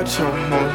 got your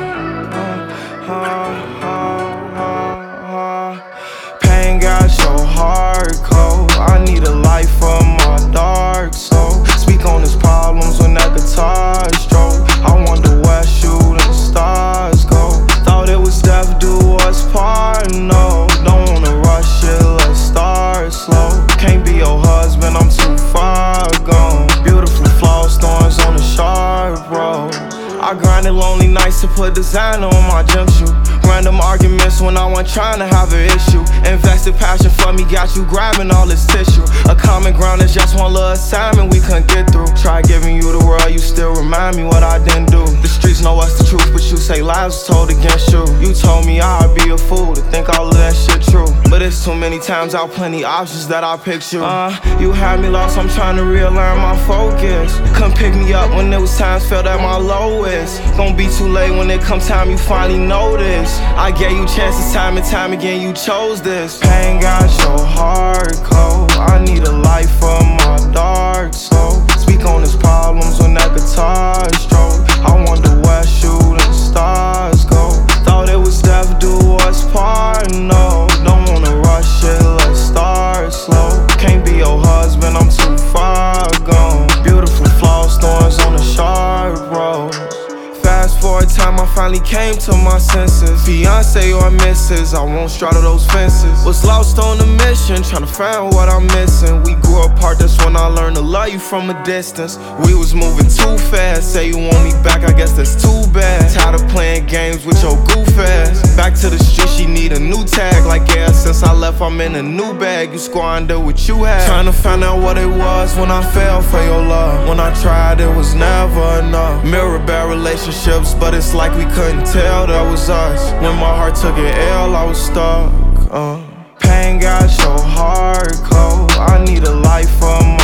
pain got your heart cold. I need a light for my dark soul. Speak on his problems when that guitar stroke. I wonder where shooting stars go. Thought it was death do us part, no. Don't wanna rush it, let's start slow. Can't be your husband, I'm too far gone. Beautiful flaws, thorns on the sharp road. I grinded lonely nights to put designer on my gym shoe. Random arguments when I wasn't trying to have an issue. Invested passion for me, got you grabbing all this tissue. A common ground is just one little assignment we couldn't get through. Try giving you the world, you still remind me what I didn't do. The streets know what's the truth, but you say lies was told against you. You told me I'd be a fool to think all of that shit true. But it's too many times out, plenty options that I picked you. You had me lost, I'm trying to realign my focus. Come pick me up when there was times felt at my lowest. Gonna be too late when it comes time you finally notice. I gave you chances time and time again, you chose this. Pain got your heart cold. I need a light for my dark soul. Speak on his problems when that guitar stroke. I wonder where shooting stars go. Thought it was death do us part, no. Don't wanna rush it, let's start slow. Can't be your husband, I'm too far gone. Beautiful flaws, thorns on the sharp road. Fast forward time, I finally came to my senses. Fiance or missus, I won't straddle those fences. Was lost on a mission, tryna find what I'm missing. We grew apart, that's when I learned to love you from a distance. We was moving too fast, say you want me back, I guess that's too bad. Tired of playing games with your goof ass. Back to the street, she need a new tag. Like yeah, since I left, I'm in a new bag. You squander what you had. Tryna find out what it was when I fell for your love. When I tried, it was never enough. Mirror bad relationships, but it's like we couldn't tell that was us. When my heart took an L, I was stuck. Pain got your heart cold. I need a light for my